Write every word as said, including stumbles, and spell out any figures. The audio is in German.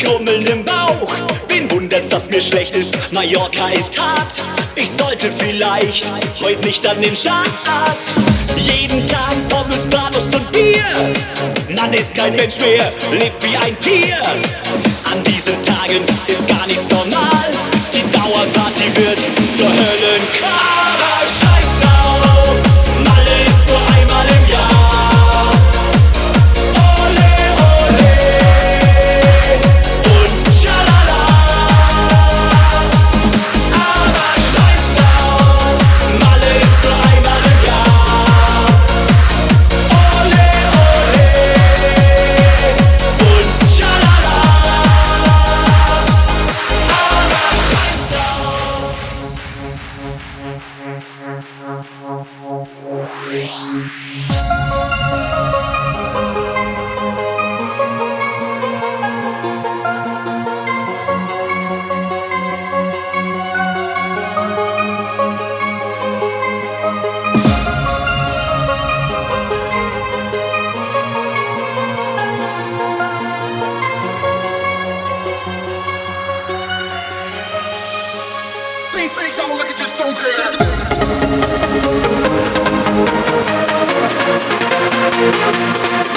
Grummeln im Bauch. Wen wundert's, dass mir schlecht ist? Mallorca ist hart. Ich sollte vielleicht heute nicht an den Start. Jeden Tag Pommes, Bratwurst und Bier. Man ist kein Mensch mehr, lebt wie ein Tier. An diesen Tagen ist gar nichts normal. Die Dauerparty wird zur Höllenqual. Aber scheiß drauf, Malle ist nur einmal im Jahr. Ole, ole und schalala. Aber scheiß drauf, Malle ist nur einmal im Jahr. Ole, ole und schalala. Aber scheiß drauf. Big freaks don't look at your stone girl.